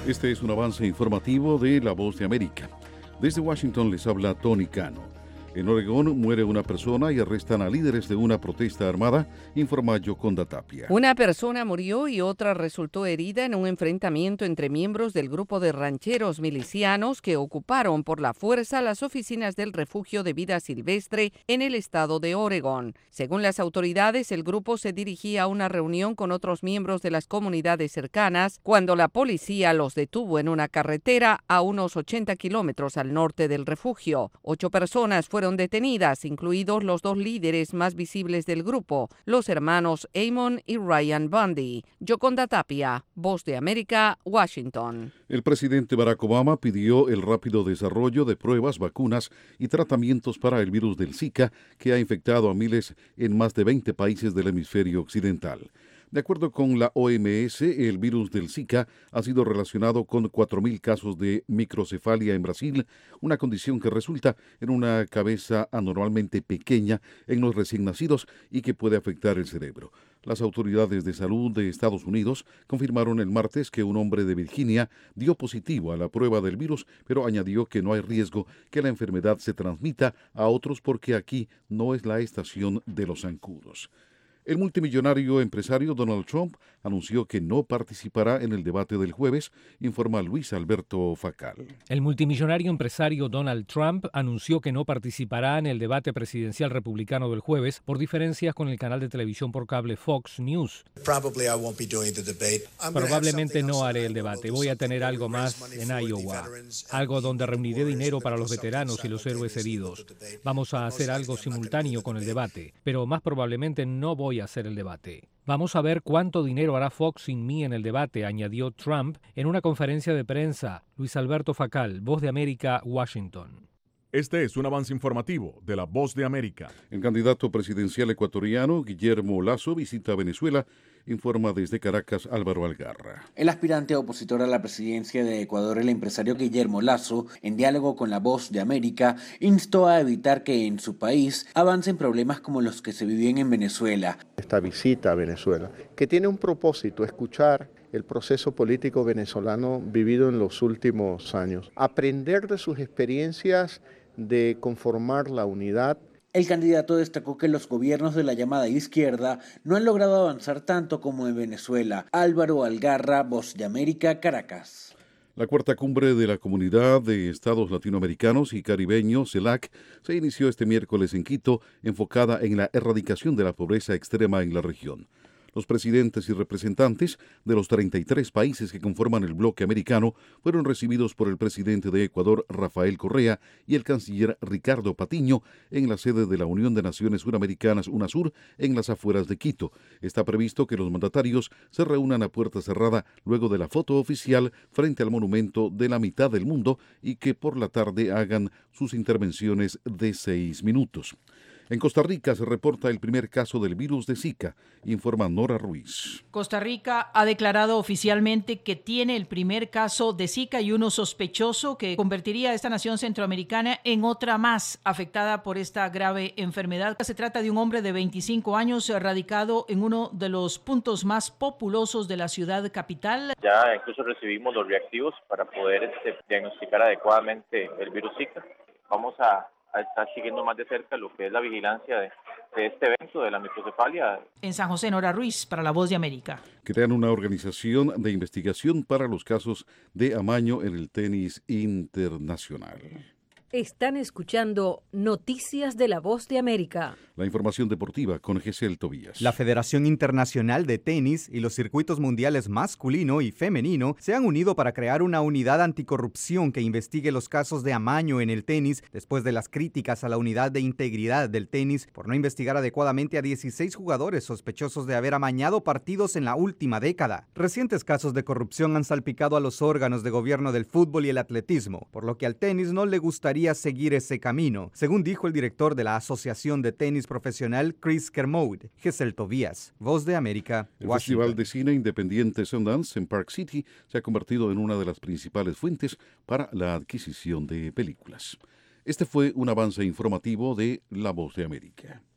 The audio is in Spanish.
Este es un avance informativo de La Voz de América. Desde Washington les habla Tony Cano. En Oregón muere una persona y arrestan a líderes de una protesta armada, informa Yoconda Tapia. Una persona murió y otra resultó herida en un enfrentamiento entre miembros del grupo de rancheros milicianos que ocuparon por la fuerza las oficinas del Refugio de Vida Silvestre en el estado de Oregón. Según las autoridades, el grupo se dirigía a una reunión con otros miembros de las comunidades cercanas cuando la policía los detuvo en una carretera a unos 80 kilómetros al norte del refugio. 8 personas fueron detenidas, incluidos los 2 líderes más visibles del grupo, los hermanos Amon y Ryan Bundy. Yoconda Tapia, Voz de América, Washington. El presidente Barack Obama pidió el rápido desarrollo de pruebas, vacunas y tratamientos para el virus del Zika, que ha infectado a miles en más de 20 países del hemisferio occidental. De acuerdo con la OMS, el virus del Zika ha sido relacionado con 4.000 casos de microcefalia en Brasil, una condición que resulta en una cabeza anormalmente pequeña en los recién nacidos y que puede afectar el cerebro. Las autoridades de salud de Estados Unidos confirmaron el martes que un hombre de Virginia dio positivo a la prueba del virus, pero añadió que no hay riesgo que la enfermedad se transmita a otros porque aquí no es la estación de los zancudos. El multimillonario empresario Donald Trump anunció que no participará en el debate del jueves, informa Luis Alberto Facal. El multimillonario empresario Donald Trump anunció que no participará en el debate presidencial republicano del jueves por diferencias con el canal de televisión por cable Fox News. Probablemente no haré el debate. Voy a tener algo más en Iowa, algo donde reuniré dinero para los veteranos y los héroes heridos. Vamos a hacer algo simultáneo con el debate, pero más probablemente no voy a hacer el debate. Vamos a ver cuánto dinero hará Fox sin mí en el debate, añadió Trump en una conferencia de prensa. Luis Alberto Facal, Voz de América, Washington. Este es un avance informativo de La Voz de América. El candidato presidencial ecuatoriano, Guillermo Lasso, visita Venezuela, informa desde Caracas Álvaro Algarra. El aspirante opositor a la presidencia de Ecuador, el empresario Guillermo Lasso, en diálogo con La Voz de América, instó a evitar que en su país avancen problemas como los que se viven en Venezuela. Esta visita a Venezuela, que tiene un propósito, escuchar el proceso político venezolano vivido en los últimos años, aprender de sus experiencias de conformar la unidad. El candidato destacó que los gobiernos de la llamada izquierda no han logrado avanzar tanto como en Venezuela. Álvaro Algarra, Voz de América, Caracas. La cuarta cumbre de la Comunidad de Estados Latinoamericanos y Caribeños, CELAC, se inició este miércoles en Quito, enfocada en la erradicación de la pobreza extrema en la región. Los presidentes y representantes de los 33 países que conforman el bloque americano fueron recibidos por el presidente de Ecuador, Rafael Correa, y el canciller Ricardo Patiño en la sede de la Unión de Naciones Suramericanas, UNASUR, en las afueras de Quito. Está previsto que los mandatarios se reúnan a puerta cerrada luego de la foto oficial frente al monumento de la mitad del mundo y que por la tarde hagan sus intervenciones de 6 minutos. En Costa Rica se reporta el primer caso del virus de Zika, informa Nora Ruiz. Costa Rica ha declarado oficialmente que tiene el primer caso de Zika y uno sospechoso que convertiría a esta nación centroamericana en otra más afectada por esta grave enfermedad. Se trata de un hombre de 25 años radicado en uno de los puntos más populosos de la ciudad capital. Ya incluso recibimos los reactivos para poder diagnosticar adecuadamente el virus Zika. Vamos a estar siguiendo más de cerca lo que es la vigilancia de este evento de la microcefalia. En San José, Nora Ruiz, para La Voz de América. Crean una organización de investigación para los casos de amaño en el tenis internacional. Están escuchando Noticias de La Voz de América. La información deportiva con Gesel Tobías. La Federación Internacional de Tenis y los circuitos mundiales masculino y femenino se han unido para crear una unidad anticorrupción que investigue los casos de amaño en el tenis después de las críticas a la unidad de integridad del tenis por no investigar adecuadamente a 16 jugadores sospechosos de haber amañado partidos en la última década. Recientes casos de corrupción han salpicado a los órganos de gobierno del fútbol y el atletismo, por lo que al tenis no le gustaría seguir ese camino, según dijo el director de la Asociación de Tenis Profesional, Chris Kermode. Gesel Tobías, Voz de América, El Washington. Festival de Cine Independiente Sundance en Park City se ha convertido en una de las principales fuentes para la adquisición de películas. Este fue un avance informativo de La Voz de América.